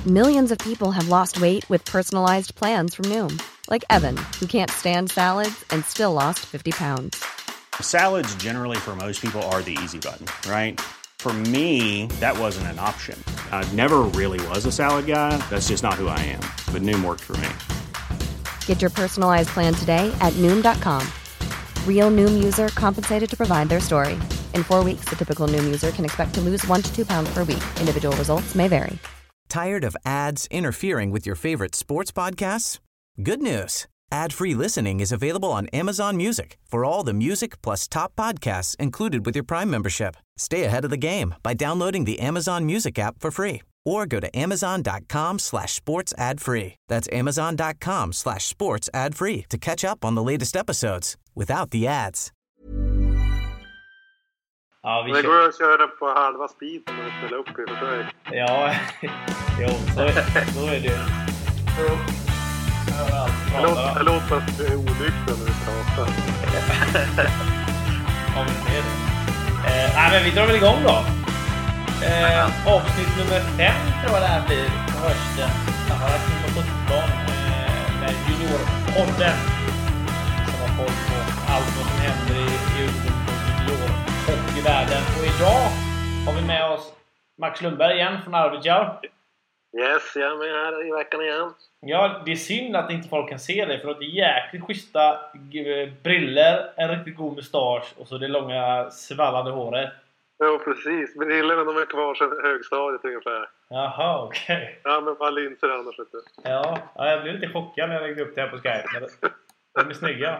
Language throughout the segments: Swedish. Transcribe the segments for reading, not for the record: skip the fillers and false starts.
Millions of people have lost weight with personalized plans from Noom. Like Evan, who can't stand salads and still lost 50 pounds. Salads generally for most people are the easy button, right? For me, that wasn't an option. I never really was a salad guy. That's just not who I am. But Noom worked for me. Get your personalized plan today at Noom.com. Real Noom user compensated to provide their story. In 4 weeks, the typical Noom user can expect to lose 1 to 2 pounds per week. Individual results may vary. Tired of ads interfering with your favorite sports podcasts? Good news. Ad-free listening is available on Amazon Music for all the music plus top podcasts included with your Prime membership. Stay ahead of the game by downloading the Amazon Music app for free or go to amazon.com/sports ad free. That's amazon.com/sports ad free to catch up on the latest episodes without the ads. Ja, det går att köra på halva speed om man ställer upp i för sig. Ja, jo, så är det. Det låter att du är onykter när du pratar. Ja, men det är det. Nej, men vi drar väl igång då. Avsnitt nummer 5 tror jag det här blir på hösten. Jag har haft på 17 med juniorpodden som har koll på allt vad som händer i ungdom och junior och i världen. Och idag har vi med oss Max Lundberg igen från Arvidsjaur. Yes, jag är med här i veckan igen. Ja, det är synd att inte folk kan se det, för att det är jäkligt schyssta briller, en riktigt god mustasch och så det långa svallande håret. Ja, precis. Brillorna de är kvar sedan högstadiet ungefär. Jaha, okej. Okay. Ja, men bara linser annars lite. Ja, jag blev lite chockad när jag lägger upp det här på Skype. Men de är snygga.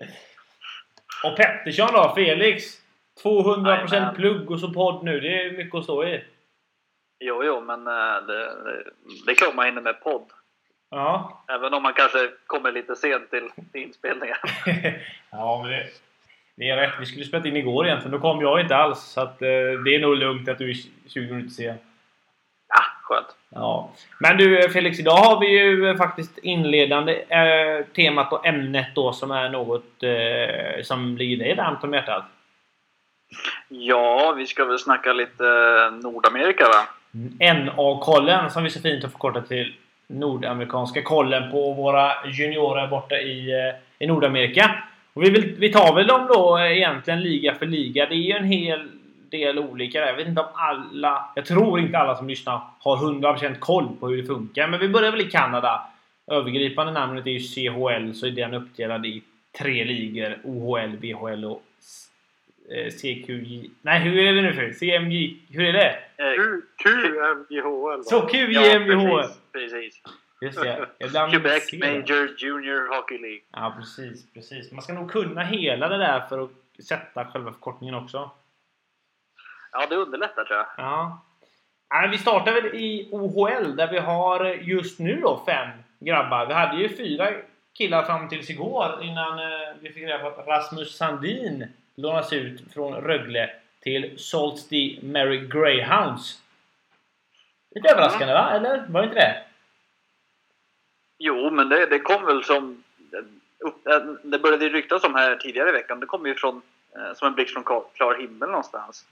Och Pettersson då, Felix. 200% plugg och så podd nu. Det är mycket att stå i. Jo, men det är klart man hinner med podd. Ja. Även om man kanske kommer lite sent till inspelningen. Ja, men det är rätt. Vi skulle spela in igår egentligen. Då kom jag inte alls. Så att, det är nog lugnt att du är 20 minuter sen. Ja, skönt. Ja. Men du Felix, idag har vi ju faktiskt inledande temat och ämnet då som är något som ligger dig varmt om hjärtat. Ja, vi ska väl snacka lite Nordamerika, va? NA-kollen som vi så fint har förkortat till nordamerikanska kollen på våra juniorer borta i Nordamerika. Och vi tar väl dem då egentligen liga för liga. Det är ju en hel del olika där. Jag vet inte om alla, jag tror inte alla som lyssnar har 100% koll på hur det funkar. Men vi börjar väl i Kanada. Övergripande namnet är ju CHL, så är den uppdelad i 3 ligor. OHL, VHL och CQJ. Nej, hur är det nu för? CMJ, hur är det? QMJHL. Så QMJHL. Ja, precis. Just det. Quebec Major Junior Hockey League. Ja, precis. Man ska nog kunna hela det där för att sätta själva förkortningen också. Ja, det underlättar tror jag. Ja. Vi startar väl i OHL där vi har just nu då 5 grabbar. Vi hade ju 4 killar fram tills igår innan vi fick reda på att Rasmus Sandin lånas ut från Rögle till Sault Ste. Marie Greyhounds. Lite överraskande, va? Eller var det inte det? Jo, men det kom väl som... Det började ryktas om här tidigare i veckan. Det kom ju från som en blixt från klar himmel någonstans.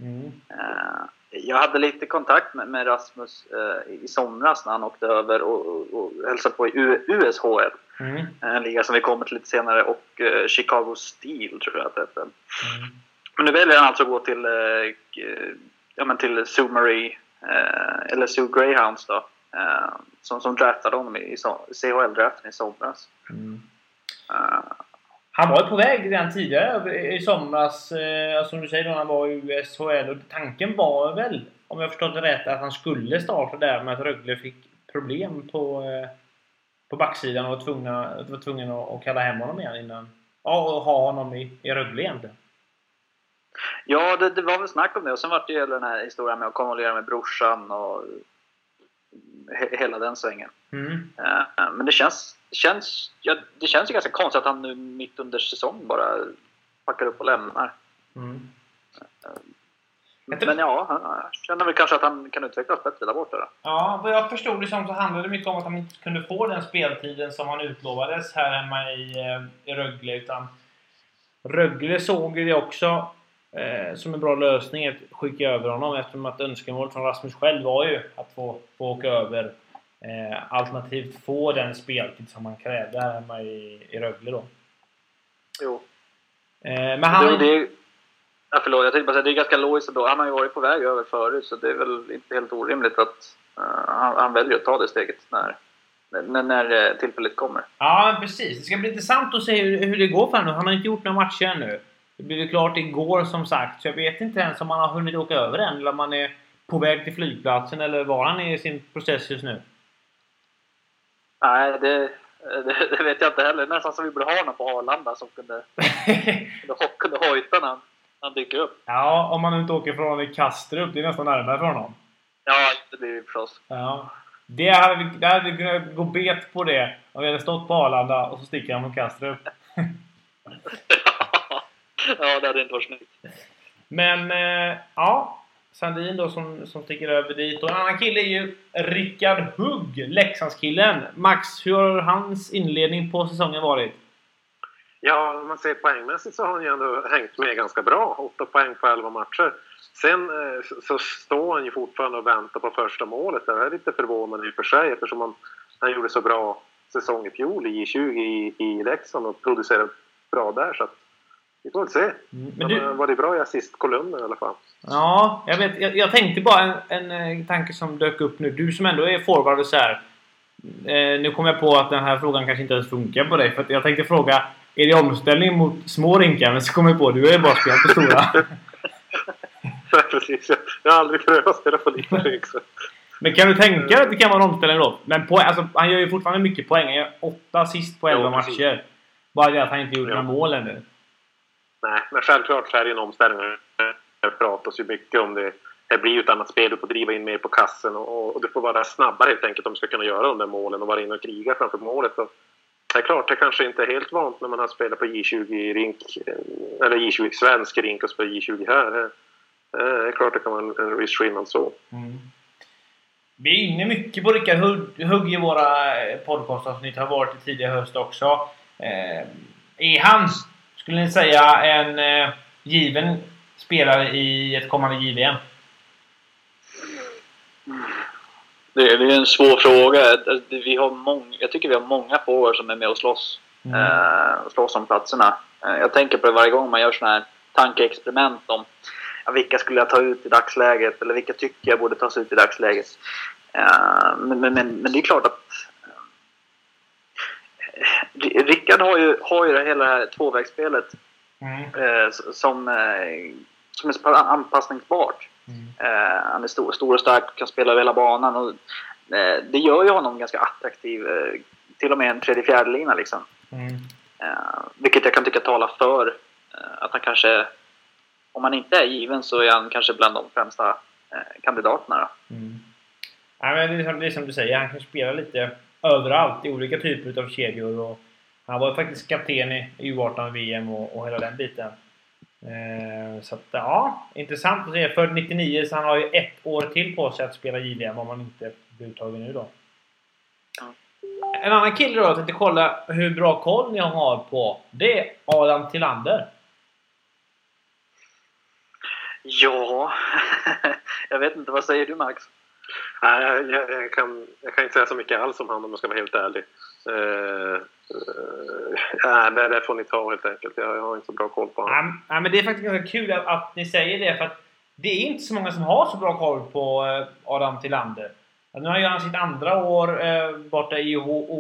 Jag hade lite kontakt med Rasmus i somras när han åkte över och hälsade på i USHL. En liga som vi kommer till lite senare. Och Chicago Steel tror jag att det heter. Men nu väljer han alltså att gå till Sault Marie eller Sault Greyhounds då. Som draftade honom i CHL-draften i somras. Han var ju på väg redan tidigare i somras, som du säger då, han var i USHL. Och tanken var väl, om jag förstått det rätt, att han skulle starta där med att Rögle fick problem på backsidan och var tvungen att kalla hem honom igen innan. Ja, och ha honom i Rögle egentligen. Ja, det var väl snack om det. Och sen var det ju den här historien med att konvolera med brorsan och hela den svängen. Men det känns ju ganska konstigt att han nu mitt under säsong bara packar upp och lämnar. Men ja, jag känner väl kanske att han kan utvecklas bättre där borta då. Ja, vad jag förstod det som så handlade det mycket om att han inte kunde få den speltiden som han utlovades här hemma i Rögle, utan Rögle såg det också som en bra lösning att skicka över honom, eftersom att önskemålet från Rasmus själv var ju att få åka över Alternativt få den speltid som man krävde här hemma i Rögle då. Jo. Men han... Förlåt, jag tänkte bara säga det är ganska logiskt då. Han har ju varit på väg över förut, så det är väl inte helt orimligt att han väljer att ta det steget när tillfället kommer. Ja, precis. Det ska bli intressant att se hur det går för honom. Han har inte gjort några matcher ännu. Det blev klart igår som sagt. Så jag vet inte ens om han har hunnit åka över än. Eller om han är på väg till flygplatsen. Eller var han är i sin process just nu. Nej, det vet jag inte heller. Nästan som vi borde ha honom på Arlanda som kunde hojta när han dyker upp. Ja, om man inte åker från Kastrup. Det är nästan närmare för honom. Ja, det blir det förstås. Ja. Det hade vi kunnat gå bet på det. Om vi hade stått på Arlanda och så sticker han från Kastrup. Ja, det hade inte varit snyggt. Men, ja. Sandin då som sticker över dit. Och en annan kille är ju Rickard Hugg, Leksandskillen. Max, hur har hans inledning på säsongen varit? Ja, om man ser poängmässigt så har han ju ändå hängt med ganska bra. 8 poäng på 11 matcher. Sen så står han ju fortfarande och väntar på första målet. Det är lite förvånande i och för sig eftersom han gjorde så bra säsong i fjol i J20 i Leksand och producerade bra där. Så att vi får väl se. Men var det bra i assistkolumnen i alla fall? Ja, jag vet. Jag tänkte bara en tanke som dök upp nu. Du som ändå är forward och så här. Nu kom jag på att den här frågan kanske inte ens funkar på dig. För att jag tänkte fråga, är det omställning mot små rinkar? Men så kom jag på, du är bara spelat på stora. Nej, precis. Jag har aldrig prövat att spela på liten rink. Men kan du tänka dig att det kan vara en omställning då? Men han gör ju fortfarande mycket poäng. Han gör 8 assist på 11 matcher. Bara det att han inte gjort några mål ännu. Nej, men självklart så är det en omställning. Det pratas ju mycket om det. Det blir ju ett annat spel. Du får driva in mer på kassen. Och du får vara snabbare helt enkelt om du ska kunna göra de där målen. Och vara in och kriga framför målet. Och det är klart, det kanske inte är helt vant när man har spelat på J20-rink. Eller J20 svensk rink och spelar J20 här. Det är klart det kan vara en viss skillnad så. Mm. Vi är inne mycket på Rickard Hugg i våra podcastsavsnitt. Har varit i tidigare höst också. Är han, skulle ni säga, en given spelare i ett kommande JVM? Det är en svår fråga. Jag tycker vi har många forwards som är med och slåss om platserna. Jag tänker på det varje gång man gör sådana här tankeexperiment om vilka skulle jag ta ut i dagsläget eller vilka tycker jag borde tas ut i dagsläget. Men det är klart att Rickard har ju hela det här tvåvägsspelet som är så anpassningsbart. Han är stor och stark, kan spela över hela banan och det gör ju honom ganska attraktiv, till och med en 3/4 lina liksom. Vilket jag kan tycka talar för att han kanske, om han inte är given så är han kanske bland de främsta kandidaterna då. Ja, men det är som du säger, han kan spela lite överallt i olika typer av kedjor och han var faktiskt kapten i U18 VM och hela den biten. Så att, ja, intressant att se. För 99 så han har ju 1 år till på sig att spela JVM om man inte blir uttagen nu då. En annan kille då, jag tänkte kolla hur bra koll ni har på. Det är Adam Tillander. Ja, jag vet inte, vad säger du Max? Nej, jag kan inte säga så mycket alls om han om jag ska vara helt ärlig. Det får ni ta helt enkelt. Jag har inte så bra koll på honom. Ja, men det är faktiskt ganska kul att ni säger det. För att det är inte så många som har så bra koll på Adam Tillander. Nu har han sitt andra år borta i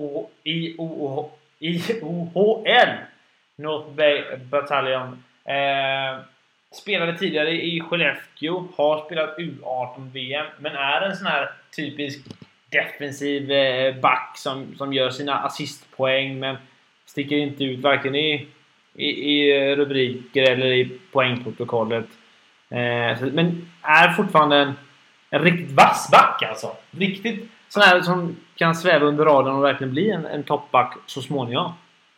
OHL North Bay Battalion. Spelade tidigare i Skellefteå, har spelat U18-VM, men är en sån här typisk defensiv back som gör sina assistpoäng men sticker inte ut varken i rubriker eller i poängprotokollet. Men är fortfarande en riktigt vass back alltså. Riktigt sån här som kan sväva under radarn och verkligen bli en toppback så småningom.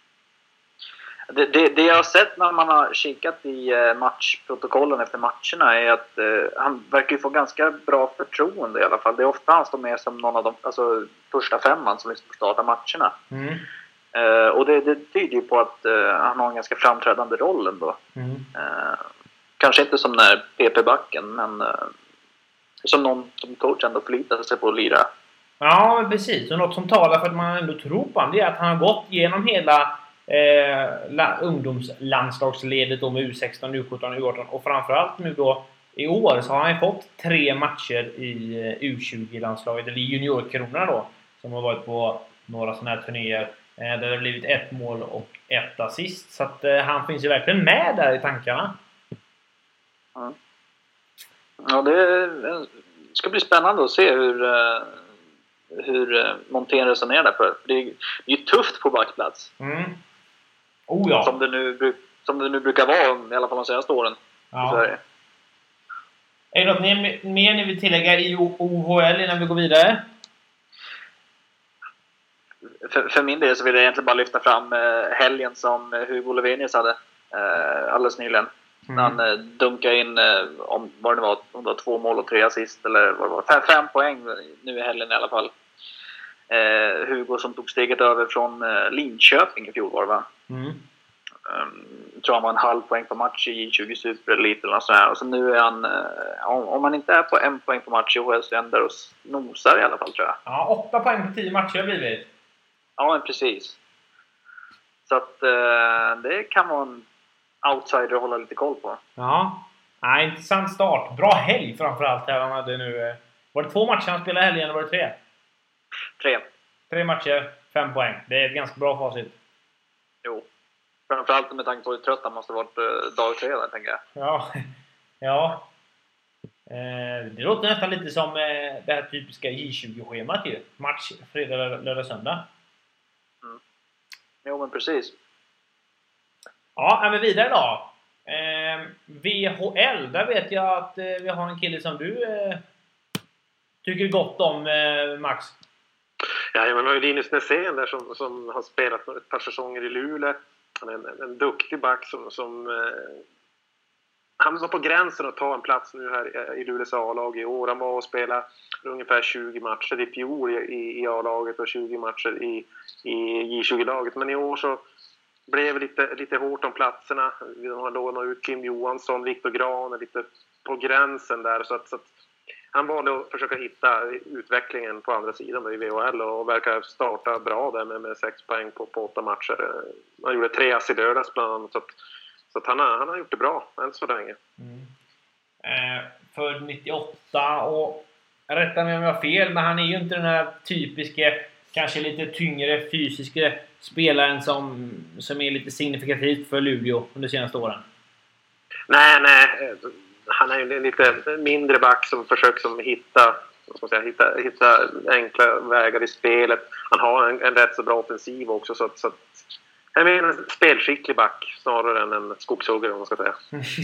Det jag har sett när man har kikat i matchprotokollen efter matcherna är att han verkar få ganska bra förtroende i alla fall. Det är ofta han står med som någon av de första 5 som liksom startar matcherna. Och det tyder ju på att han har en ganska framträdande roll ändå. Kanske inte som när PP-backen, men som någon som coach ändå förlitar sig på att lira Ja, precis. Och något som talar för att man ändå tror på honom, det är att han har gått igenom hela ungdomslandslagsledet då med U16, U17, U18 och framförallt nu då i år så har han fått 3 matcher i U20-landslaget, eller juniorkronorna då, som har varit på några sådana här turnéer där det har blivit 1 mål och 1 assist. Så att han finns ju verkligen med där i tankarna. Ja, det ska bli spännande att se hur Montén resonerar där, för det är ju tufft på backplats. Ja. Som det nu brukar vara, i alla fall de senaste åren i Sverige. Är det något mer ni vill tillägga i OHL innan vi går vidare? För min del så vill jag egentligen bara lyfta fram helgen som Hugo Lövenius hade alldeles nyligen. Han dunkade in om det var 2 mål och 3 assist eller vad det var. 5 poäng nu i helgen i alla fall. Hugo som tog steget över från Linköping i fjol var det, va? Tror han var en halv poäng på match i 20 Super-Elite eller något sånt här. Och så nu är han, om man inte är på 1 poäng på match i OHL så är han där och nosar i alla fall, tror jag. Ja, 8 poäng på 10 matcher har blivit. Ja, men precis. Så att det kan vara en outsider att hålla lite koll på. Ja, intressant start. Bra helg framförallt här han hade nu. Var det 2 matcher han spelade helgen eller var det 3? 3. 3 matcher, 5 poäng. Det är ett ganska bra facit. Jo. Framförallt med tanke på hur trött han måste ha varit dag 3 där, tänker jag. Ja. Det låter nästan lite som det här typiska J20-schemat ju. Match fredag, lördag, söndag. Jo, men precis. Ja, men vidare då. VHL, där vet jag att vi har en kille som du tycker gott om, Max. Ja, man har ju Linus Nässén där som har spelat ett par säsonger i Luleå. Han är en duktig back som han var på gränsen att ta en plats nu här i Luleås A-lag i år. Han var och spelade ungefär 20 matcher i fjol i A-laget och 20 matcher i J20-laget. Men i år så blev det lite hårt om platserna. De har lånat ut Kim Johansson, Viktor Grahn lite på gränsen där. Så att han valde att försöka hitta utvecklingen på andra sidan i VHL och verkar starta bra där med 6 poäng på 8 matcher. Han gjorde 3 ass i lördags bland annat. Så att han har gjort det bra än så länge. För 98 och rätta mig om jag har fel, men han är ju inte den här typiska, kanske lite tyngre fysiska spelaren som är lite signifikativt för Luleå under de senaste åren. Nej. Han är ju en lite mindre back som försöker hitta enkla vägar i spelet. Han har en rätt så bra offensiv också. Så att jag menar en spelskicklig back snarare än en skogshuggare, om man ska säga.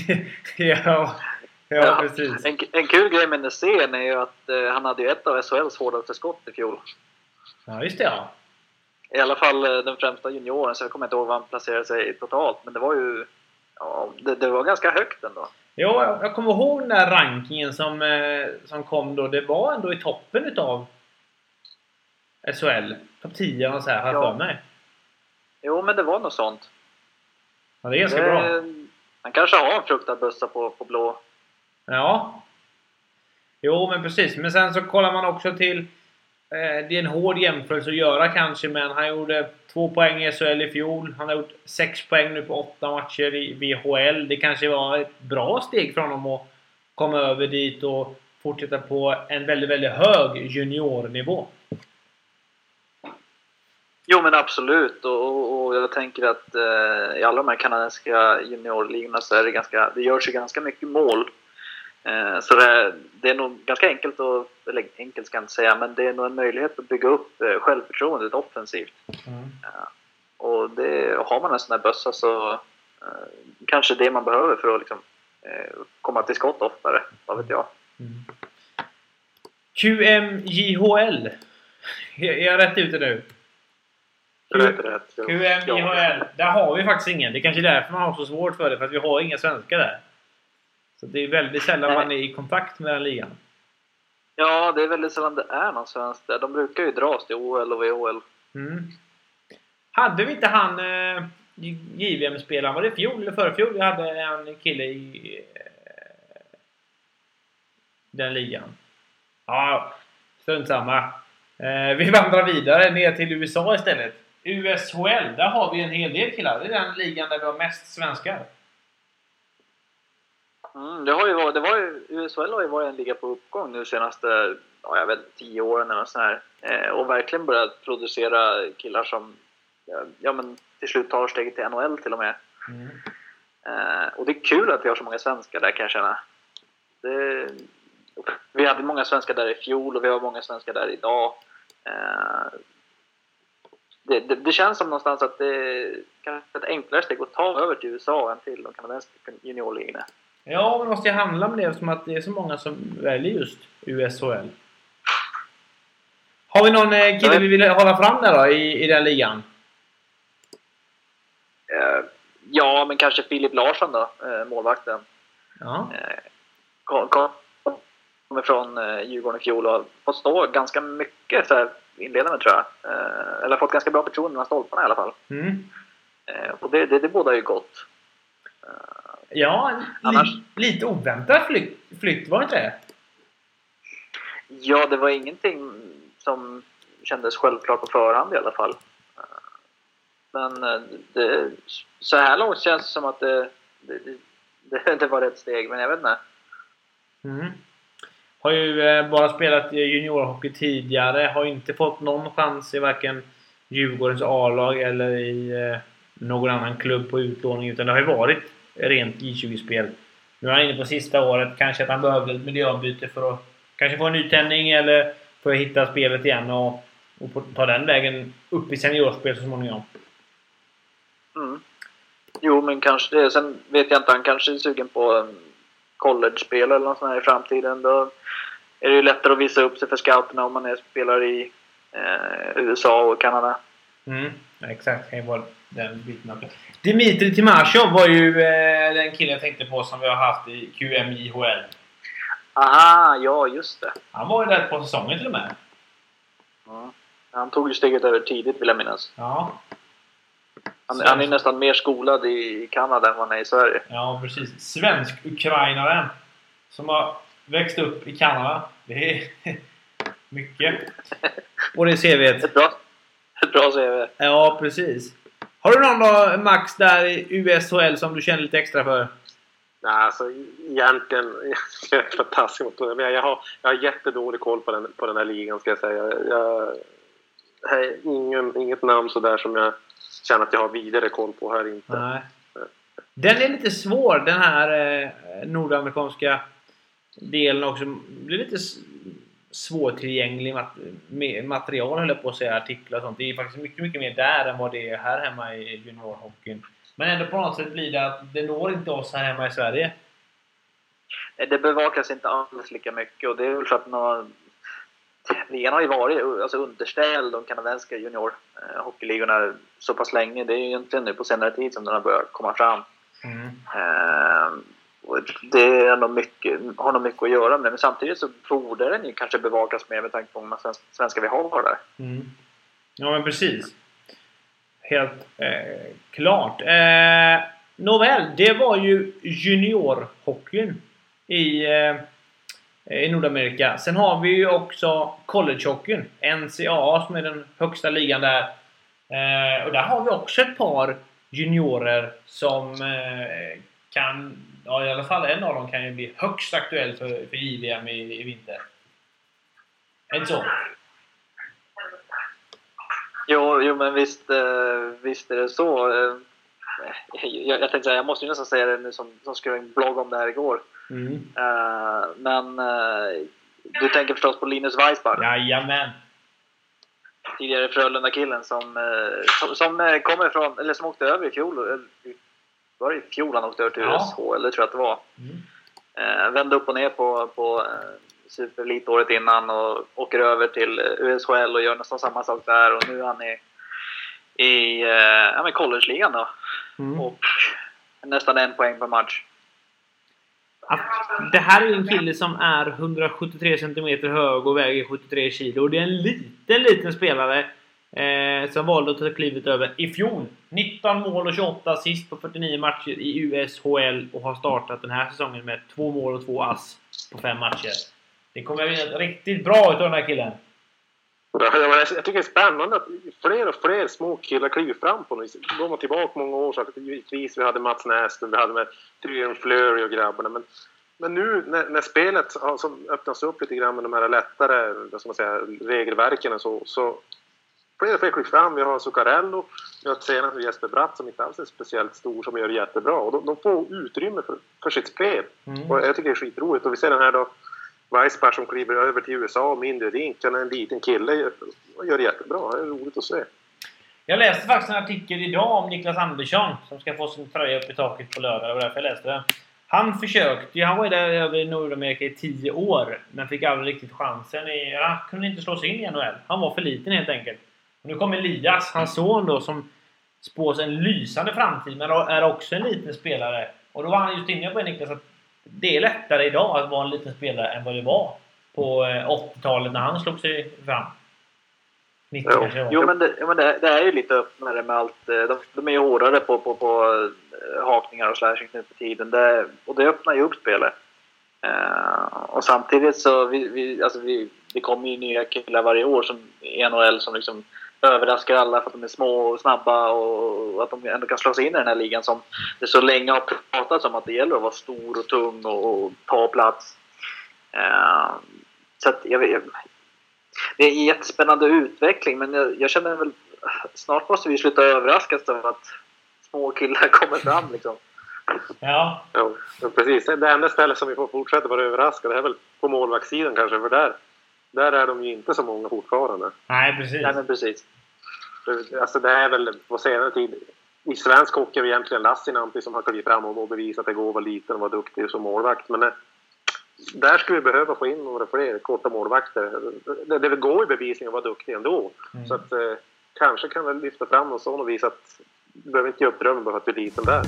ja, precis. En kul grej med Nässén är ju att han hade ju ett av SHLs hårdaste skott i fjol. Ja, just det, ja. I alla fall den främsta junioren, så jag kommer inte ihåg vad han placerade sig totalt. Men det var ju... Ja, det var ganska högt ändå. Jo, jag kommer ihåg den där rankingen som kom då. Det var ändå i toppen utav SHL. Topp 10 och så här, för mig. Jo, men det var något sånt. Ja, det är ganska bra. Han kanske har en fruktad bössa på blå. Ja. Jo, men precis. Men sen så kollar man också till... det är en hård jämförelse att göra kanske, men han gjorde 2 poäng i SHL i fjol. Han har gjort 6 poäng nu på 8 matcher i VHL. Det kanske var ett bra steg för honom att komma över dit och fortsätta på en väldigt, väldigt hög juniornivå. Jo, men absolut. Och jag tänker att i alla de här kanadensiska juniorligorna så är det görs ju ganska mycket mål. Så det är nog ganska enkelt, eller enkelt ska jag inte säga, men det är nog en möjlighet att bygga upp självförtroendet offensivt. Och har man en sån här bössa så kanske det man behöver för att liksom, komma till skott oftare, vad vet jag. QMJHL. Är jag rätt ute nu? Rätt. QMJHL. Där har vi faktiskt ingen. Det är kanske därför man har så svårt för det, för att vi har inga svenskar där. Så det är väldigt sällan man är i kontakt med den ligan. Ja, det är väldigt sällan det är någon svensk där. De brukar ju dras till OL och VHL. Hade vi inte han JVM-spelaren? Var det fjol eller förfjol? Vi hade en kille i den ligan. Ja, strunt samma. Vi vandrar vidare ner till USA istället. USHL, där har vi en hel del killar. Det är den ligan där vi har mest svenskar. USHL har ju varit en liga på uppgång nu senaste 10 åren eller så här. Och verkligen börjat producera killar som men till slut tar steget till NHL till och med. Och det är kul att vi har så många svenskar där, kan jag känna. Vi hade många svenskar där i fjol och vi har många svenskar där idag. Det känns som någonstans att det är kanske ett enklare steg att ta över till USA än till de kanadensiska juniorligorna. Ja, men måste jag handla med det eftersom att det är så många som väljer just USHL. Har vi någon kille vi vill hålla fram där då i den ligan? Ja, men kanske Filip Larsson då, målvakten. Ja. Kommer från Djurgården i fjol och har fått stå ganska mycket så här inledande, tror jag. Eller fått ganska bra förtroende med stolparna i alla fall. Och det båda ju gott. Ja, lite oväntad flytt, var det inte det? Ja, det var ingenting som kändes självklart på förhand i alla fall. Men så här långt känns det som att det var rätt steg, men jag vet inte. Har ju bara spelat juniorhockey tidigare. Har inte fått någon chans i varken Djurgårdens A-lag eller i någon annan klubb på utlåning. Utan det har ju varit rent J20-spel. Nu är han inne på sista året. Kanske att han behövde ett miljöombyte för att kanske få en nytändning eller för att hitta spelet igen och ta den vägen upp i seniorspel så småningom. Jo, men kanske det. Sen vet jag inte, han kanske är sugen på college-spel eller något sånt här i framtiden. Då är det ju lättare att visa upp sig för scouterna om man spelar i USA och Kanada. Exakt, det var den biten av det. Dimitri Timashov var ju den killen jag tänkte på som vi har haft i QMJHL. Aha, ja, just det. Han var ju där på säsongen till och med. Ja. Han tog ju steget över tidigt, vill jag minnas. Ja. Han är nästan mer skolad i Kanada än vad han är i Sverige. Ja, precis. Svensk-ukrainaren som har växt upp i Kanada. Det är mycket. Och det ser vi. Ett bra CV. Ja, precis. Har du någon då, Max, där i USHL som du känner lite extra för? Nej, alltså egentligen jag är fantastisk mot det. Men jag har jättedålig koll på den här ligan, ska jag säga. Jag har inget namn så där som jag känner att jag har vidare koll på här inte. Nej. Den är lite svår, den här nordamerikanska delen också. Det blir lite svårtillgänglig material, höll jag på att säga, artiklar och sånt. Det är faktiskt mycket, mycket mer där än vad det är här hemma i juniorhockeyn. Men ändå på något sätt blir det att det når inte oss här hemma i Sverige. Det bevakas inte alls lika mycket, och det är väl för att ligan har ju varit underställd de kanadensiska juniorhockeyligorna så pass länge. Det är ju egentligen nu på senare tid som den har börjat komma fram. Och det är har nog mycket att göra med det. Men samtidigt så borde den ju kanske bevakas mer med tanke på många svenskar vi har där. Ja, men precis. Helt klart. Nåväl, det var ju juniorhockeyn i Nordamerika. Sen har vi ju också collegehockeyn, NCAA, som är den högsta ligan där. Och där har vi också ett par juniorer som kan, ja, i alla fall en av dem kan ju bli högst aktuell för JVM i vinter. Är det så? Jo, men visst är det så. Jag tänkte säga, jag måste ju nästan säga det nu som skrev en blogg om det här igår. Men du tänker förstås på Linus Weissbach. Jajamän. Tidigare Frölunda-killen som kommer från, eller som åkte över i fjol. Var det i fjol han åkte över till USHL, eller tror jag att det var. Vände upp och ner på superelitåret innan och åker över till USHL och gör nästan samma sak där. Och nu är han i college-ligan då. Och nästan 1 poäng per match. Det här är en kille som är 173 cm hög och väger 73 kilo. Och det är en liten spelare som valde att ta klivet över i fjol. 19 mål och 28 assist på 49 matcher i USHL och har startat den här säsongen med 2 mål och 2 ass på 5 matcher. Det kommer att bli riktigt bra utav den här killen. Jag tycker det är spännande att fler och fler små killar kliver fram på något. Går man tillbaka många år så givetvis vi hade Mats Näslund, vi hade med Thyren Fleury och grabbarna. Men nu när spelet som öppnas upp lite grann med de här lättare som man säger, regelverken så fler och fler kliver fram. Vi har Zuccarello, vi har senare Jesper Bratt som inte alls är speciellt stor som gör jättebra. Och de får utrymme för sitt spel. Och jag tycker det är skitroligt. Och vi ser den här då Weissbach som kliver över till USA och mindre rink. Han är en liten kille och gör det jättebra. Det är roligt att se. Jag läste faktiskt en artikel idag om Niklas Andersson som ska få sin tröja upp i taket på lördag. Det var därför jag läste den. Han försökte, han var ju där över i Nordamerika i 10 år men fick aldrig riktigt chansen. Han kunde inte slå sig in i NHL. Han var för liten helt enkelt. Och nu kommer Elias, hans son då, som spås en lysande framtid men är också en liten spelare. Och då var han just inne på Niklas att det är lättare idag att vara en liten spelare än vad det var på 80-talet när han slog sig fram. 90 kanske var. Jo, men det är ju lite öppnare med allt. De är ju hårdare på hakningar och slashing nu för tiden. Och det öppnar ju upp spelet. Och samtidigt så det kommer ju nya killar varje år som i NHL som liksom överraskar alla för att de är små och snabba och att de ändå kan slå sig in i den här ligan som det så länge har pratats om att det gäller att vara stor och tung och ta plats. Så att det är en jättespännande utveckling men jag känner väl snart måste vi sluta överraskas av att små killar kommer fram liksom. Ja, precis. Det enda stället som vi får fortsätta vara överraskade är väl på målvaktssidan kanske, för där är de ju inte så många fortfarande. Nej, precis. Nej, men precis. Alltså det är väl på senare tid i svensk hockey är vi egentligen Lassinantti som har klivit fram och bevisat att det går att vara liten och vara duktig som målvakt. Men där skulle vi behöva få in några fler korta målvakter. Det går ju bevisning att vara duktig ändå. Så att kanske kan vi lyfta fram någon sån och visa att du behöver inte ge upp drömmen bara för att du är liten där.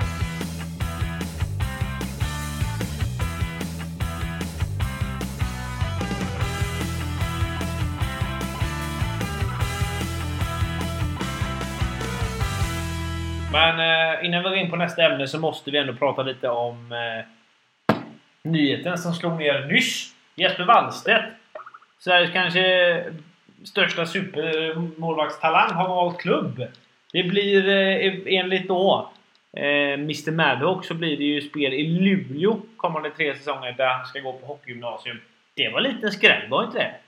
Men innan vi går in på nästa ämne så måste vi ändå prata lite om nyheten som slog ner nyss. Jesper Wallstedt, Sveriges kanske största supermålvaktstalang, har valt klubb. Det blir enligt då Mr. Maddock så blir det ju spel i Luleå kommande 3 säsonger där han ska gå på hockeygymnasium. Det var lite skräll, var inte det?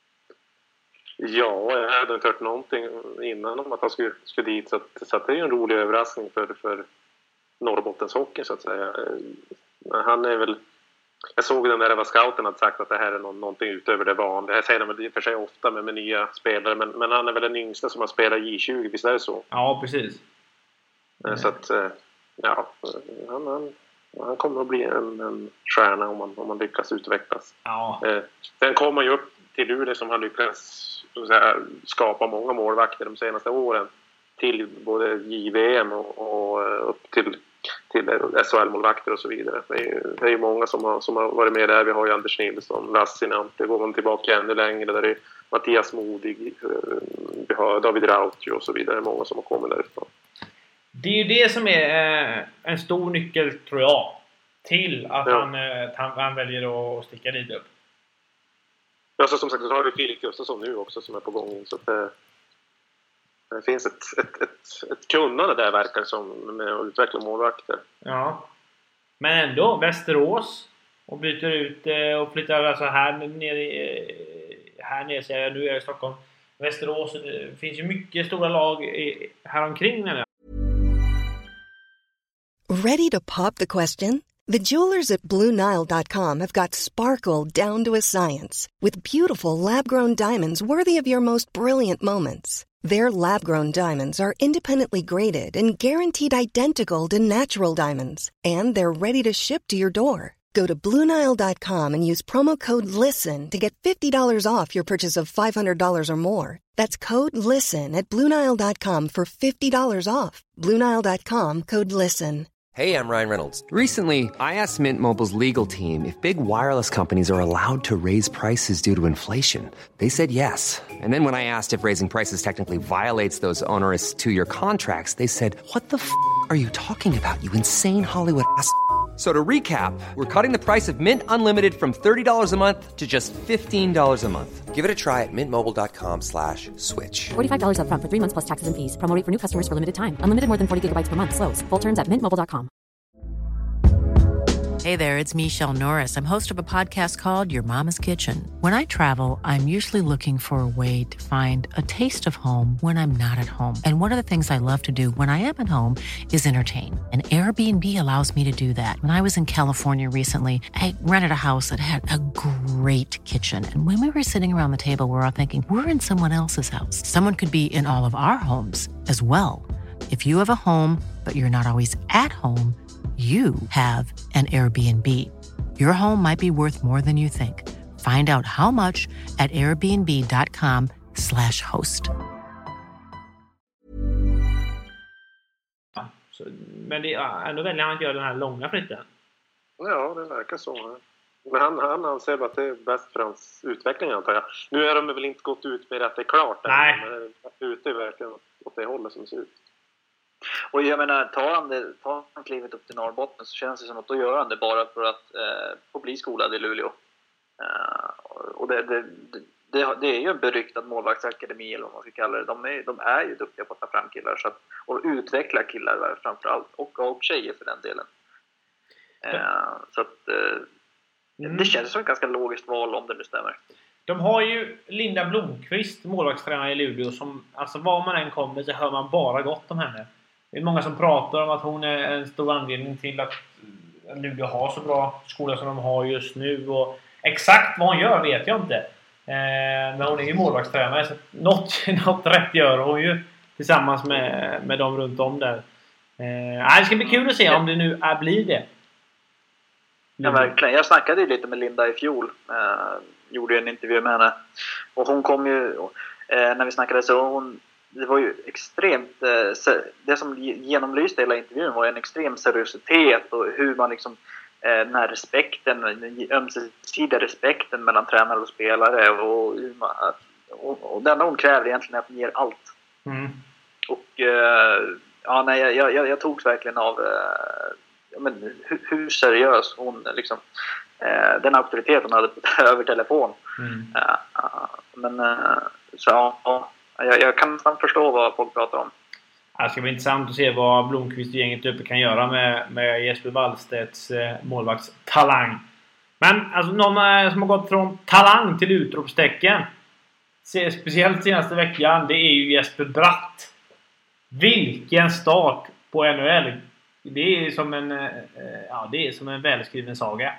Ja, jag hade inte hört någonting innan om att han skulle dit. Så att det är ju en rolig överraskning för Norrbottens hockey så att säga. Han är väl... Jag såg den där var scouten hade sagt att det här är någonting utöver det vanliga. Det här säger de väl för sig ofta med nya spelare. Men han är väl den yngsta som har spelat J20, visst är det så? Ja, precis. Så att, ja, han kommer att bli en stjärna om man lyckas utvecklas. Ja. Sen kommer man ju upp till Luleå som har lyckats skapa många målvakter de senaste åren. Till både JVM och upp till SHL-målvakter och så vidare. Det är ju många som har varit med där. Vi har ju Anders Nilsson, Lassinantti, går man tillbaka ännu längre. Där är Mattias Modig, vi har David Rautio och så vidare. Många som har kommit därifrån. Det är ju det som är en stor nyckel, tror jag, till att han väljer att sticka dit upp. Ja, så som sagt så har vi Filip Gustafsson nu också som är på gång. Så att det finns ett kunnande där verkar som med att utveckla målvakter. Ja. Men ändå, Västerås och byter ut och flyttar alltså här ner säger jag, nu är jag i Stockholm. Västerås, det finns ju mycket stora lag här omkring nu. Ready to pop the question? The jewelers at BlueNile.com have got sparkle down to a science with beautiful lab-grown diamonds worthy of your most brilliant moments. Their lab-grown diamonds are independently graded and guaranteed identical to natural diamonds, and they're ready to ship to your door. Go to BlueNile.com and use promo code LISTEN to get $50 off your purchase of $500 or more. That's code LISTEN at BlueNile.com for $50 off. BlueNile.com, code LISTEN. Hey, I'm Ryan Reynolds. Recently, I asked Mint Mobile's legal team if big wireless companies are allowed to raise prices due to inflation. They said yes. And then when I asked if raising prices technically violates those onerous 2-year contracts, they said, "What the f*** are you talking about, you insane Hollywood ass?" So to recap, we're cutting the price of Mint Unlimited from $30 a month to just $15 a month. Give it a try at mintmobile.com/switch. $45 up front for 3 months plus taxes and fees. Promo rate for new customers for limited time. Unlimited more than 40 gigabytes per month. Slows full terms at mintmobile.com. Hey there, it's Michelle Norris. I'm host of a podcast called Your Mama's Kitchen. When I travel, I'm usually looking for a way to find a taste of home when I'm not at home. And one of the things I love to do when I am at home is entertain. And Airbnb allows me to do that. When I was in California recently, I rented a house that had a great kitchen. And when we were sitting around the table, we were all thinking, we're in someone else's house. Someone could be in all of our homes as well. If you have a home, but you're not always at home, you have an Airbnb. Your home might be worth more than you think. Find out how much at airbnb.com/host. Men ändå väljer han att göra den här långa flytten. Ja, det verkar så. Men han anser att det är bäst för hans utveckling, antar jag. Nu är de väl inte gått ut med att det är klart. Nej. Men ute verkligen åt det hållet som det ser ut. Och jag menar, tar han klivet upp till Norrbotten så känns det som att då gör han det bara för att få bli skolad i Luleå. Och det är ju en beryktad målvaktsakademi eller vad man ska kalla det. De är ju duktiga på att ta fram killar så att, och utveckla killar framförallt och tjejer för den delen. Så att det känns som ett ganska logiskt val om det nu stämmer. De har ju Linda Blomqvist, målvaktstränare i Luleå, som alltså var man än kommer så hör man bara gott om henne. Det är många som pratar om att hon är en stor anledning till att Luleå har så bra skola som de har just nu. Och exakt vad hon gör vet jag inte. Men hon är ju målvaktstränare så något rätt gör hon ju tillsammans med dem runt om där. Det ska bli kul att se om det nu blir det. Ja, verkligen. Jag snackade ju lite med Linda i fjol. Gjorde en intervju med henne. Och hon kom ju, när vi snackade så det var ju extremt, det som genomlyste hela intervjun var en extrem seriositet och hur man liksom, den här respekten, den ömsesidiga respekten mellan tränare och spelare och det enda hon kräver egentligen är att man ger allt. Och jag togs verkligen av hur seriös hon liksom, den auktoritet hon hade över telefon. Så jag kan nästan förstå vad folk pratar om. Det ska bli intressant att se vad Blomqvist och gänget uppe kan göra med Jesper Wallstedts målvaktstalang. Men alltså, någon som har gått från talang till utropstecken, speciellt senaste veckan, det är ju Jesper Bratt. Vilken start på NHL. Det är som en välskriven saga.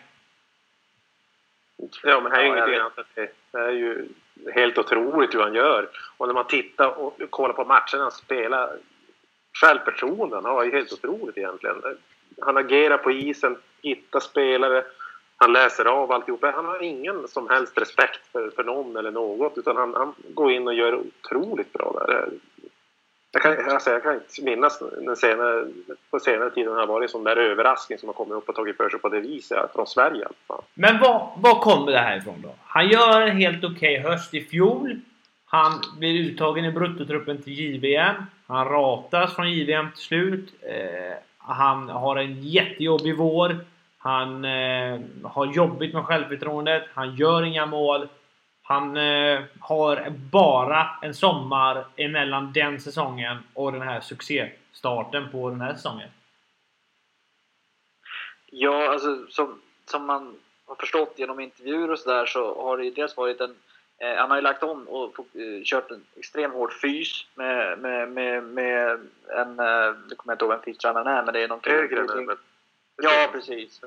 Ja, men här är ju ingenting annat. Det är ju helt otroligt hur han gör. Och när man tittar och kollar på matcherna han spelar, självförtroenden har ju helt otroligt egentligen. Han agerar på isen, hittar spelare, han läser av alltihop. Han har ingen som helst respekt för någon eller något, utan han går in och gör otroligt bra där. Jag kan inte minnas på senare tiden har varit en sån där överraskning som har kommit upp och tagit för sig på det viset från Sverige. Alltså. Men vad kommer det här ifrån då? Han gör en helt okej höst i fjol. Han blir uttagen i bruttotruppen till JVM. Han ratas från JVM till slut. Han har en jättejobbig vår. Han har jobbigt med självförtroendet. Han gör inga mål. Han har bara en sommar emellan den säsongen och den här succéstarten på den här säsongen. Ja, alltså som man har förstått genom intervjuer och sådär så har det dels varit han har ju lagt om och kört en extrem hård fys med en, nu kommer jag inte ihåg vem fystränaren är, men det är någon högre. Ja, precis.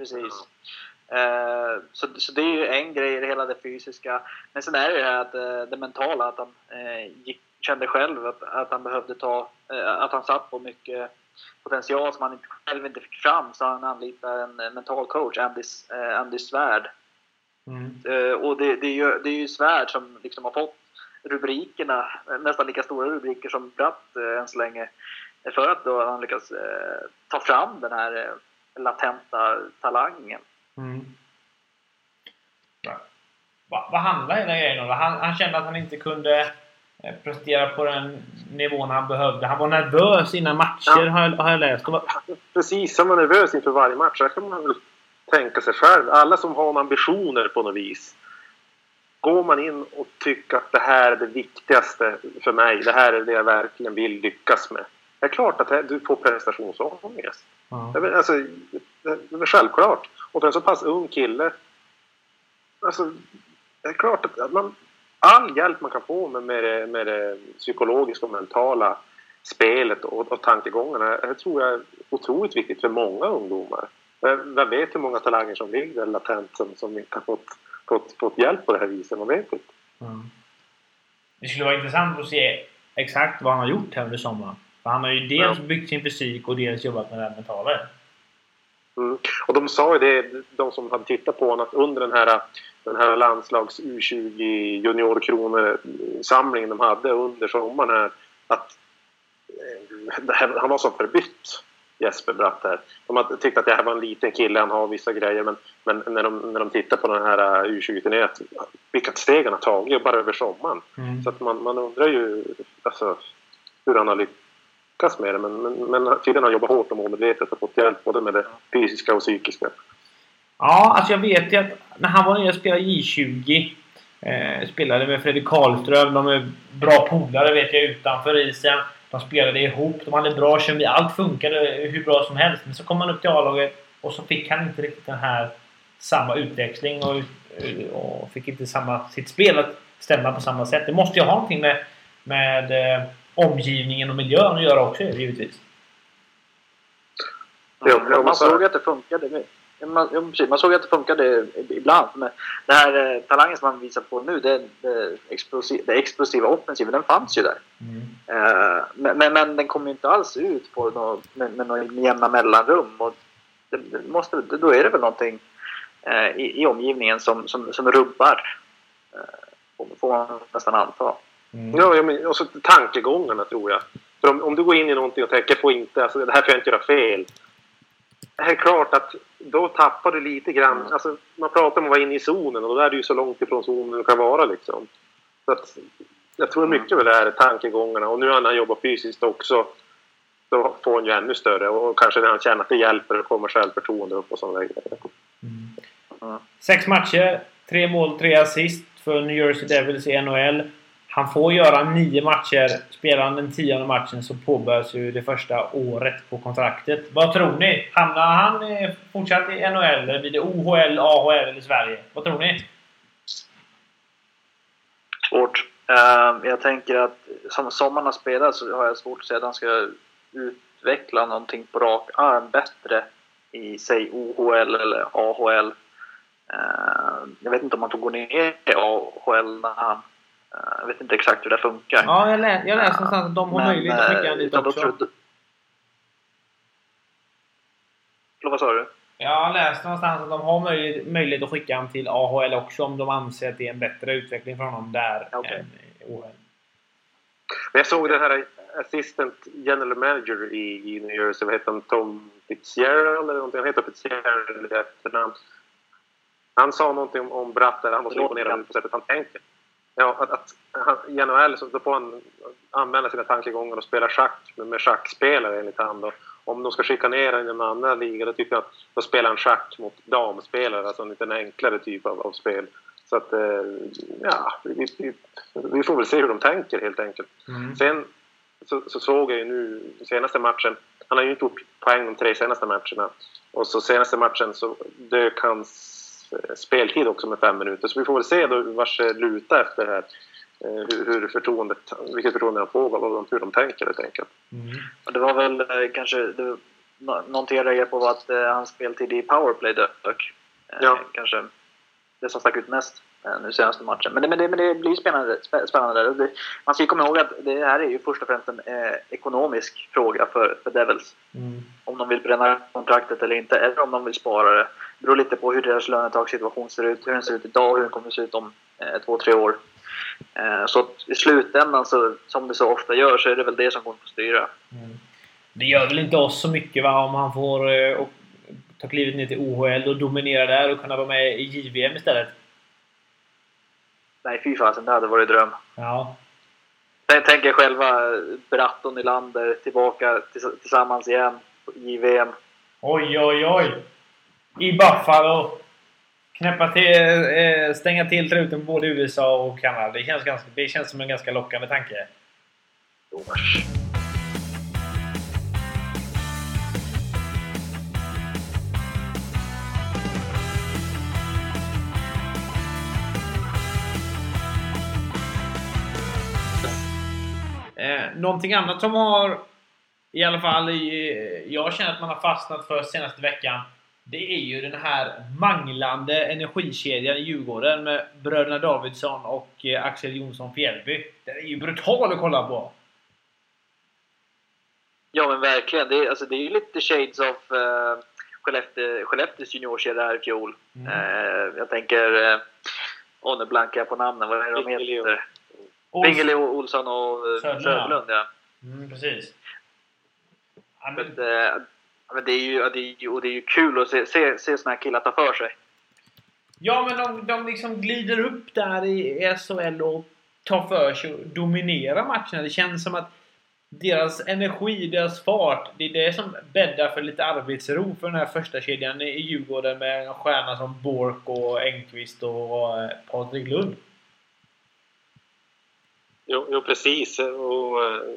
Så det är ju en grej i hela det fysiska. Men sen är det ju att det mentala, att han kände själv att han behövde att han satt på mycket potential som han själv inte fick fram, så han anlitade en mental coach, Andy Svärd. Och det är ju Svärd som liksom har fått rubrikerna, nästan lika stora rubriker som Bratt än så länge, för att då han lyckas ta fram den här latenta talangen. Vad handlar hela grejen om? Han kände att han inte kunde prestera på den nivån han behövde. Han var nervös innan matcher, har jag läst. Precis, han var nervös inför varje match. Så kan man väl tänka sig själv. Alla som har ambitioner på något vis. Går man in och tycker att det här är det viktigaste för mig. Det här är det jag verkligen vill lyckas med. Det är klart att du får prestationsångest. Det är självklart. Och för en så pass ung kille. Alltså, det är klart att all hjälp man kan få med det psykologiska och mentala spelet och tankegångarna. Det tror jag är otroligt viktigt för många ungdomar. Jag vet hur många talanger som ligger latent som inte har fått hjälp på det här viset. Man vet inte. Det skulle vara intressant att se exakt vad han har gjort här under sommaren. För han har ju dels byggt sin fysik och dels jobbat med det mentala. Och de sa ju det, de som hade tittat på honom, att under den här landslags U20 juniorkronesamlingen de hade under sommaren här, att han var så förbytt, Jesper Bratt här. De hade tyckt att det här var en liten kille, han har vissa grejer, men när de tittar på den här U20-turnén, vilka steg han har tagit bara över sommaren. Så att man undrar ju alltså, hur han har lyckats med det, men tydligen har jobbat hårt och målmedvetet och fått hjälp både med det fysiska och psykiska. Ja, alltså jag vet ju att när han var nere och spelade J20, spelade med Fredrik Karlström, de är bra polare vet jag utanför isen. De spelade ihop, de hade bra kemi, allt funkade hur bra som helst. Men så kom han upp till A-laget och så fick han inte riktigt den här samma utväxling och fick inte sitt spel att stämma på samma sätt. Det måste ju ha någonting med omgivningen och miljön att göra också, givetvis. Man såg att det funkade. Man såg att det funkade ibland. Men den här talangen som man visar på nu, det explosiva offensiva, den fanns ju där. Men den kom ju inte alls ut på med några jämna mellanrum. Och då är det väl någonting i omgivningen som rubbar. Får man nästan anta. Ja, men också tankegångarna tror jag. För om du går in i någonting och tänker på inte, alltså det här får jag inte göra fel. Det är klart att då tappar du lite grann. Alltså, man pratar om att vara inne i zonen och då är du ju så långt ifrån zonen du kan vara liksom. Så att, jag tror mycket väl det här är tankegångarna. Och nu när han jobbar fysiskt också, då får han ju ännu större. Och kanske när han känner att det hjälper och kommer självförtroende upp och sådana grejer. 6 matcher, 3 mål, 3 assist för New Jersey Devils i NHL. Han får göra 9 matcher. Spelar han den 10:e matchen så påbörjas ju det första året på kontraktet. Vad tror ni? Hamnar han fortsatt i NHL eller blir det OHL, AHL eller Sverige? Vad tror ni? Svårt. Jag tänker att som man har spelat så har jag svårt att säga att han ska utveckla någonting på rak arm bättre i sig OHL eller AHL. Jag vet inte om man tog gå ner i AHL när han... Jag vet inte exakt hur det funkar. Ja, jag läste någonstans att de har möjlighet att skicka dit också. Vad sa du? Jag läste någonstans att de har möjlighet att skicka honom till AHL också om de anser att det är en bättre utveckling för honom där än i OHL. Jag såg den här assistant general manager i New Jersey, vad heter han? Tom Fitzgerald eller någonting. Han heter Fitzgerald i efternamn. Han sa någonting om Bratt där han var så imponerad på sättet han tänker. Ja, att i NHL så får han använda sina tankegångar och spela schack med schackspelare enligt han då. Om de ska skicka ner en annan liga, då tycker jag att då spelar en schack mot damspelare, alltså en lite enklare typ av spel. Så att, ja, vi får väl se hur de tänker helt enkelt. Sen så såg jag ju nu senaste matchen, han har ju inte gjort poäng de 3 senaste matcherna. Och så senaste matchen så dök hans speltid också med 5 minuter. Så vi får väl se då vars luta efter det här. Vilket förtroende han får och hur de tänker helt enkelt. Och det var väl kanske någonting jag reagerade på var att hans speltid i powerplay dök. Kanske det som stack ut mest nu senaste matchen. Men det blir spännande där. Man ska komma ihåg att det här är ju först och främst en ekonomisk fråga för Devils. Om de vill bränna kontraktet eller inte, eller om de vill spara det. Det beror lite på hur deras lönetagssituation ser ut, hur den ser ut idag och hur den kommer att se ut om 2-3 år. Så i slutändan, så, som det så ofta gör, så är det väl det som kommer att styra. Det gör väl inte oss så mycket om han får ta klivet ner till OHL och dominera där och kunna vara med i JVM istället. Nej, fy fasen, det hade varit dröm. Ja. Jag tänker själva Bratt och Nylander tillbaka tillsammans igen i VM. Oj. I Buffalo. Stänga till truten på både USA och Kanada. Det känns som en ganska lockande tanke. Någonting annat som har, i alla fall jag känner att man har fastnat för senaste veckan, det är ju den här manglande energikedjan i Djurgården med bröderna Davidsson och Axel Jonsson Fjällby. Det är ju brutal att kolla på. Ja, men verkligen. Det är ju lite shades of Skellefteås juniorkedja här i fjol. Jag tänker nu blankar jag på namnen. Vad är de heter? Bingeli, Olsson och Söderlund, ja. Precis. Men det är ju kul att se såna här killar ta för sig. Ja, men de liksom glider upp där i SHL och tar för sig och dominerar matcherna. Det känns som att deras energi, deras fart, det är det som bäddar för lite arbetsro för den här första kedjan i Djurgården med en stjärna som Bork och Engqvist och Patrik Lund. Jo, precis. Och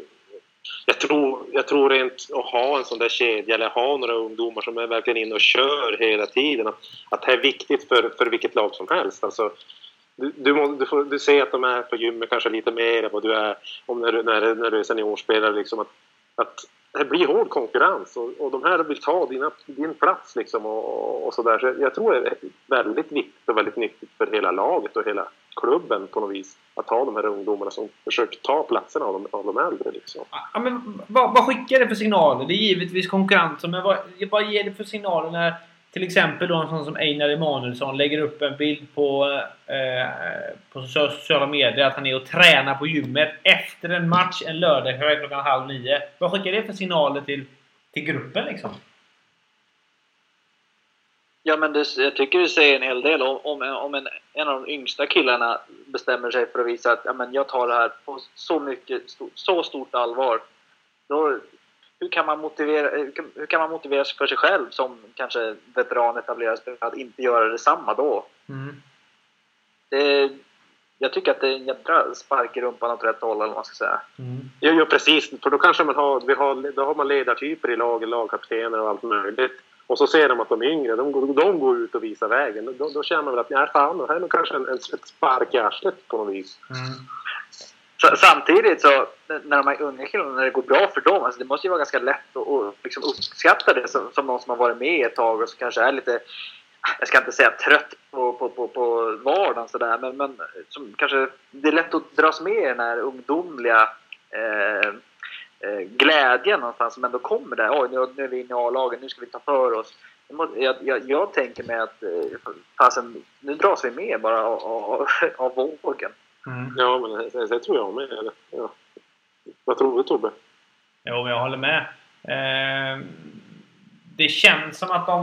jag tror rent att ha en sån där kedja eller ha några ungdomar som är verkligen inne och kör hela tiden, att det är viktigt för vilket lag som helst. Alltså, du ser att de är på gymmet kanske lite mer än vad du är när du är seniorspelare, liksom, att det blir hård konkurrens och de här vill ta din plats liksom, och sådär. Så jag tror det är väldigt viktigt och väldigt nyttigt för hela laget och hela klubben på något vis att ha de här ungdomarna som försöker ta platserna av de äldre liksom. Ja, men vad skickar det för signaler? Det är givetvis konkurrens, men vad ger det för signaler när till exempel då en sån som Einar Emanuelsson lägger upp en bild på sociala medier att han är och tränar på gymmet efter en match en lördag klockan 8:30. Vad skickar det för signaler till gruppen liksom? Ja, men jag tycker det säger en hel del om en av de yngsta killarna bestämmer sig för att visa att jag tar det här på så stort allvar. Då, hur kan man motivera sig för sig själv som kanske veteran etablerad spelare att inte göra detsamma då? Jag tycker att det är en jädra spark i rumpan åt rätt håll, eller vad man ska säga. Ja, precis. För då kanske då har man ledartyper i lagkaptener och allt möjligt. Och så ser de att de yngre, de går ut och visar vägen. Då känner man väl att det här är nog kanske ett spark i arslet på något vis. Samtidigt så, när de här unga killarna, när det går bra för dem, alltså det måste ju vara ganska lätt att liksom uppskatta det som någon som har varit med ett tag och så kanske är lite, jag ska inte säga trött på vardagen sådär, men som kanske, det är lätt att dras med i den här ungdomliga glädjen någonstans som ändå kommer där. Nu är vi inne i A-lagen, nu ska vi ta för oss. Jag tänker mig att nu dras vi med bara av vågen. Ja, men det tror jag med. Ja. Vad tror du, Tobbe? Jo, jag håller med. Det känns som att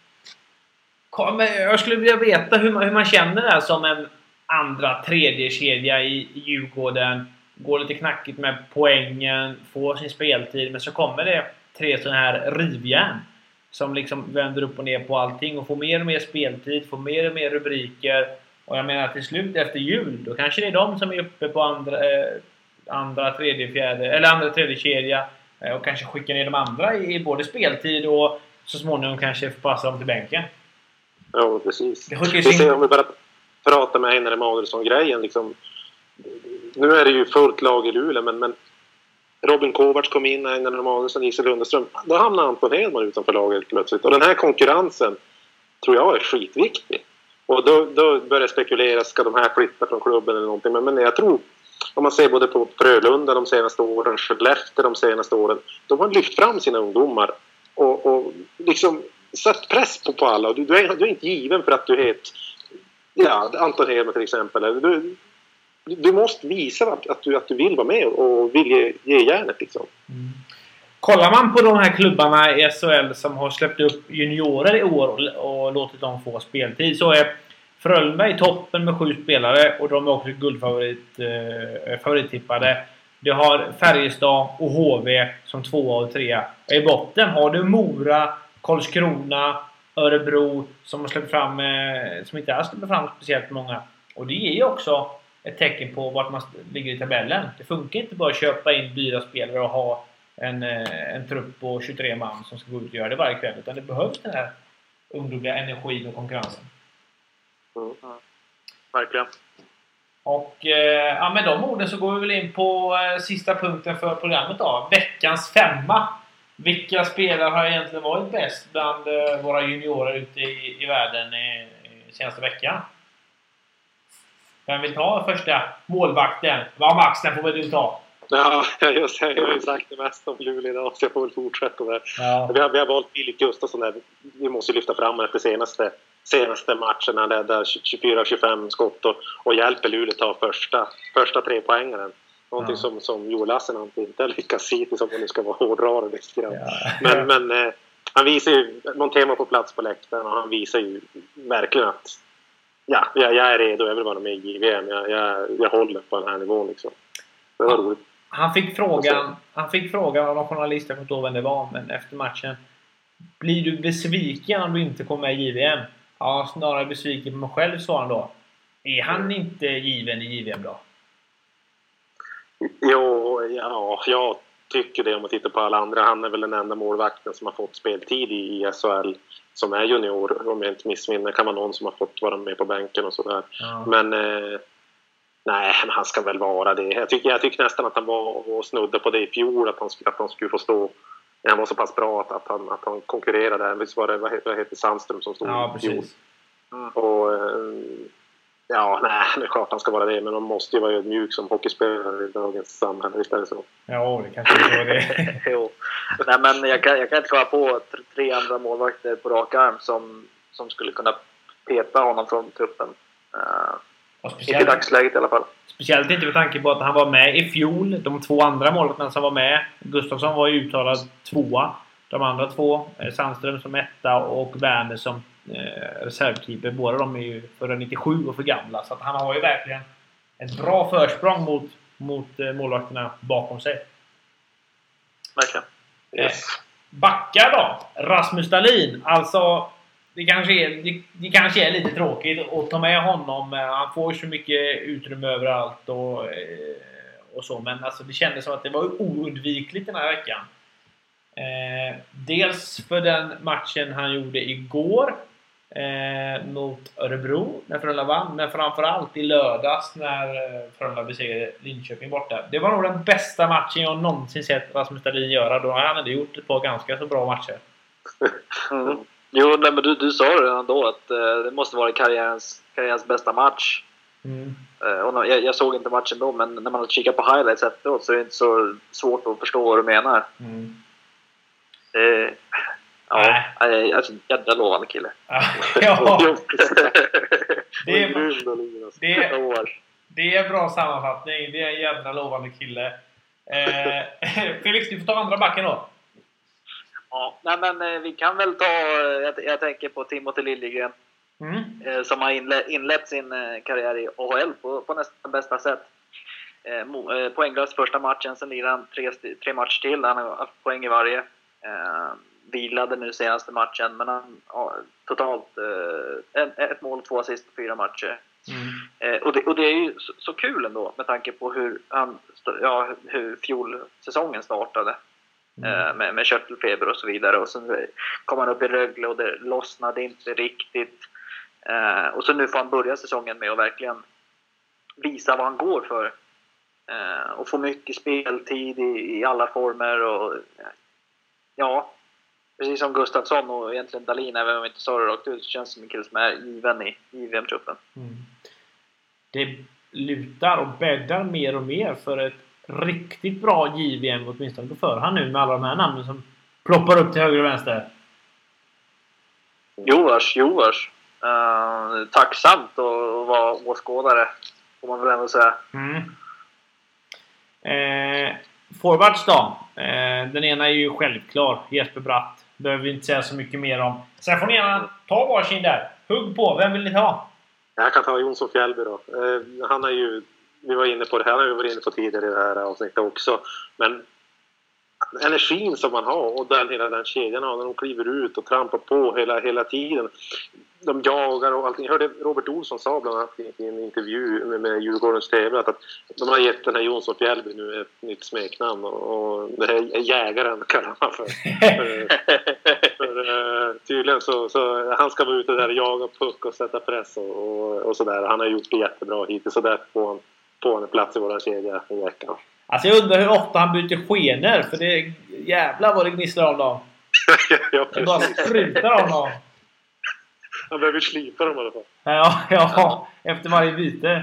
jag skulle vilja veta hur man känner det här som en andra, tredje kedja i Djurgården. Går lite knackigt med poängen, får sin speltid, men så kommer det 3 sådana här rivjärn som liksom vänder upp och ner på allting och får mer och mer speltid, får mer och mer rubriker. Och jag menar till slut efter jul, då kanske det är de som är uppe på andra, tredje kedja och kanske skickar ner de andra i både speltid och så småningom kanske får passa dem till bänken. Ja, precis. Vi ser om vi bara pratar med Einar Emanuelsson-grejen liksom. Nu är det ju fullt lag i Luleå, men Robin Kovacs kom in, Einar Emanuelsson, Isak Lundström. Då hamnar Anton Hedman utanför laget plötsligt. Och den här konkurrensen tror jag är skitviktig. Och då börjar det spekuleras, ska de här flytta från klubben eller någonting. Men jag tror, om man ser både på Frölunda de senaste åren, Skellefteå de senaste åren, de har lyft fram sina ungdomar och liksom satt press på alla. Och du är inte given för att du heter Anton Hedman till exempel. Du måste visa att du vill vara med och vill ge järnet liksom. Kollar man på de här klubbarna i SHL som har släppt upp juniorer i år och låtit dem få speltid, så är Frölunda i toppen med 7 spelare och de är också guldfavorittippade. Du har Färjestad och HV som 2 och 3. I botten har du Mora, Karlskrona, Örebro som har släppt fram, som inte alls släppt fram speciellt många. Och det ger ju också ett tecken på vart man ligger i tabellen. Det funkar inte bara att köpa in dyra spelare och ha en trupp på 23 man som ska gå ut och göra det varje kväll. Utan det behövs den här ungdomliga energin och konkurrensen. Verkligen. Och med de orden så går vi väl in på sista punkten för programmet då. Veckans 5. Vilka spelare har egentligen varit bäst bland våra juniorer ute i världen i senaste veckan? Vem vill ta första målvakten? Max, den får väl du ta. Ja, jag har ju sagt det mest om Luleå idag, så jag får väl fortsätta där. Ja. Vi har valt Filip Gustafsson där. Vi måste lyfta fram efter senaste matcherna där 24-25 skott och hjälper Luleå ta första 3 poängaren. Någonting som Joel Lassen inte lyckas hittills, om det nu ska vara hårdrare lite grann. Ja. Men han visar ju, Montema på plats på läktaren, och han visar ju verkligen att jag är redo, jag vill vara med i JVM. Jag håller på den här nivån liksom. Det var roligt. Han fick frågan av någon journalist, jag kommer inte ihåg vem det var, men efter matchen: blir du besviken om du inte kommer med i JVM? Ja, snarare besviken på mig själv, sa han då. Är han inte given i JVM då? Jag tycker det om man tittar på alla andra. Han är väl den enda målvakten som har fått speltid i SHL som är junior. Om jag inte missminner, kan vara någon som har fått vara med på bänken och sådär. Ja. Men nej, han ska väl vara det. Jag tycker nästan att han var och snudde på det i fjol, att han skulle få stå. Han var så pass bra att han konkurrerade. Visst var det, vad heter Sandström som stod i fjol. Och det är klart han ska vara det, men de måste ju vara mjuk som hockeyspelare i dagens samhälle istället så. Ja, det kanske inte var det. Jo. Nej, men jag kan inte komma på 3 andra målvakter på rak arm som skulle kunna peta honom från truppen. Inte i dagsläget i alla fall. Speciellt inte med tanke på att han var med i fjol. De 2 andra målvakterna som var med, Gustafsson var ju uttalad 2. De andra 2, Sandström som 1 och Werner som reservkeeper. Båda de är ju före 97 och för gamla. Så att han har ju verkligen ett bra försprång mot målvakterna bakom sig. Verkligen. Yes. Backar då. Rasmus Dahlin. Alltså, det kanske är lite tråkigt att ta med honom. Han får så mycket utrymme överallt och så. Men alltså, det kändes som att det var oundvikligt den här veckan. Dels för den matchen han gjorde igår mot Örebro när Frölunda vann, men framförallt i lördags när Frölunda besegrade Linköping borta. Det var nog den bästa matchen jag någonsin sett Rasmus Dahlin göra. Då han hade gjort ett par ganska så bra matcher. Jo, men du sa det redan då att det måste vara karriärens bästa match. Och jag såg inte matchen då, men när man kikar på highlights efteråt så är det inte så svårt att förstå vad du menar. Alltså, jävla lovande kille. Det är bra sammanfattning. Det är en jävla lovande kille. Felix, du får ta andra backen då. Ja, nej, men vi kan väl ta, jag tänker på Timothy Liljegren som har inlett sin karriär i AHL på nästan bästa sätt. Poänglös första matchen, sen lirar han 3 matcher till. Han har haft poäng i varje. Vilade nu senaste matchen, men han totalt 1 mål, 2 assist på 4 matcher. Och det är ju så kul ändå med tanke på hur fjolsäsongen startade. Med körtelfeber och så vidare, och sen kom han upp i Rögle och det lossnade inte riktigt, och så nu får han börja säsongen med att verkligen visa vad han går för, och få mycket speltid i alla former, och precis som Gustafsson och egentligen Dahlin, även om vi inte sa det rakt ut, så känns det som en kille som är given i VM-truppen. Det lutar och bäddar mer och mer för ett riktigt bra JVM, åtminstone på förhand nu, med alla de här namnen som ploppar upp till höger och vänster. Jovars. Tacksamt att vara åskådare, får man väl ändå säga. Forwards då. Den ena är ju självklar, Jesper Bratt. Behöver vi inte säga så mycket mer om. Sen får ni gärna ta varsin där. Hugg på, vem vill ni ta? Jag kan ta Jonsson Fjällby då. Han har ju vi var inne på det här, vi var inne på tidigare i det här avsnittet också. Men energin som man har och hela den kedjan har när de kliver ut och trampar på hela tiden. De jagar och allting. Jag hörde Robert Olsson sa bland annat i en intervju med Djurgårdens TV att de har gett den här Jonsson Fjällby nu ett nytt smeknamn och det här jägaren kallar man för tydligen så han ska vara ute där och jaga puck och sätta press och sådär. Han har gjort det jättebra hittills så där på en plats i våran kedja i veckan. Alltså jag undrar hur ofta han byter skener. För det jävlar vad det gnisslar om dem. Det bara sprutar om dem. Han behöver slipa dem i alla fall. Ja, efter varje byte.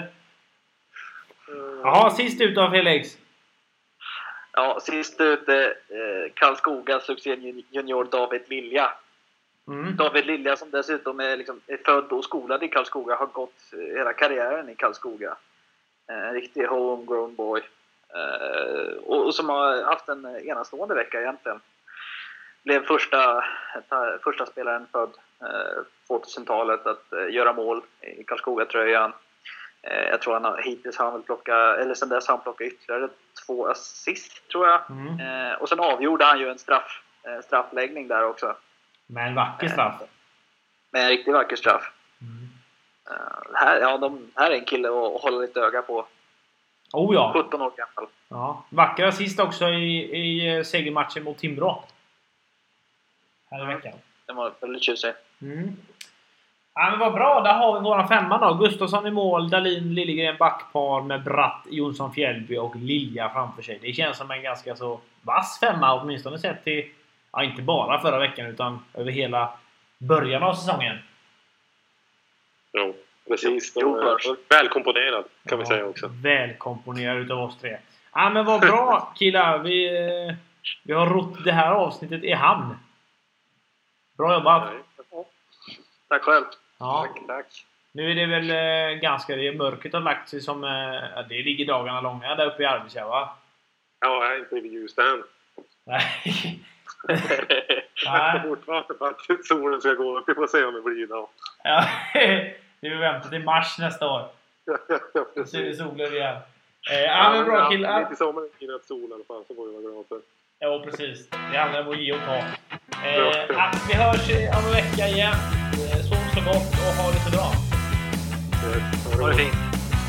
Jaha, sist ut av Felix. Ja, sist ut Karlskoga succéjunior David Lilja. David Lilja som dessutom är född och skolad i Karlskoga. Har gått hela karriären i Karlskoga. En riktig homegrown boy. Och som har haft en enastående vecka egentligen. Blev första spelaren född 2000-talet att göra mål i Karlskoga-tröjan. Jag tror sen dess har han plockat ytterligare 2 assist tror jag. Och sen avgjorde han ju en straffläggning där också. Med en vacker straff. Med en riktigt vacker straff. Här är en kille att hålla lite öga på. Oh ja. 17 år gammal. Ja. Vacker assist också i segermatchen mot Timrå. Här i veckan. Det var väldigt tjusig. Ja, men vad bra. Där har vi våra 5 då. Gustafsson i mål, Dahlin, Liljegren backpar med Bratt, Jonsson Fjällby och Lilja framför sig. Det känns som en ganska så vass 5 åtminstone sett till, ja, inte bara förra veckan utan över hela början av säsongen. Jo, precis. Välkomponerad kan vi säga också. Välkomponerad utav oss 3. Ja, men vad bra killar. Vi har rott det här avsnittet i hamn. Bra jobbat. Tack själv. Ja. Tack. Nu är det väl ganska mörkt har lagt sig som det ligger dagarna långa där uppe i Arvidsjaur, va? Ja, jag är inte i ljus än. Nej. Jag får fortfarande på att solen ska gå upp. Vi får se om det blir idag. Ja, det är väntat till mars nästa år. Ja, så är det solen igen. Men bra killar. Lite i sommaren är det sol i alla fall, så får vi vara glada för. Ja, precis. Det handlar om att ge och ta. Vi hörs om en vecka igen. Så gott och ha det så bra. Ha det fint.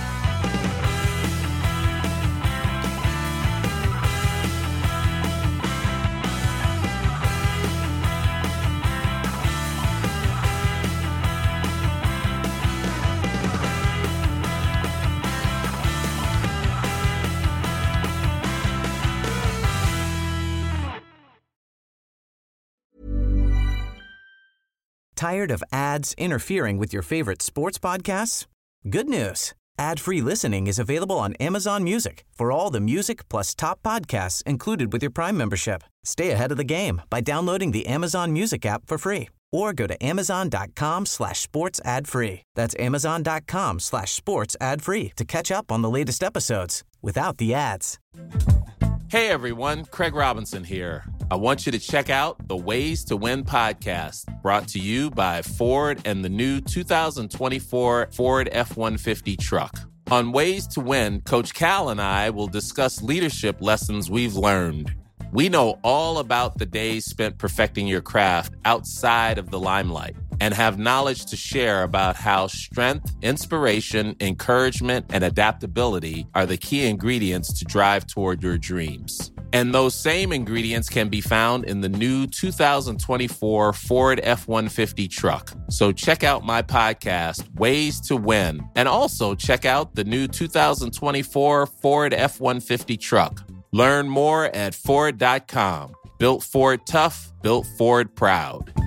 Tired of ads interfering with your favorite sports podcasts? Good news. Ad-free listening is available on Amazon Music for all the music plus top podcasts included with your Prime membership. Stay ahead of the game by downloading the Amazon Music app for free or go to amazon.com/sports ad free. That's amazon.com/sports ad free to catch up on the latest episodes without the ads. Hey everyone, Craig Robinson here. I want you to check out the Ways to Win podcast, brought to you by Ford and the new 2024 Ford F-150 truck. On Ways to Win, Coach Cal and I will discuss leadership lessons we've learned. We know all about the days spent perfecting your craft outside of the limelight and have knowledge to share about how strength, inspiration, encouragement, and adaptability are the key ingredients to drive toward your dreams. And those same ingredients can be found in the new 2024 Ford F-150 truck. So check out my podcast, Ways to Win, and also check out the new 2024 Ford F-150 truck. Learn more at Ford.com. Built Ford tough, built Ford proud.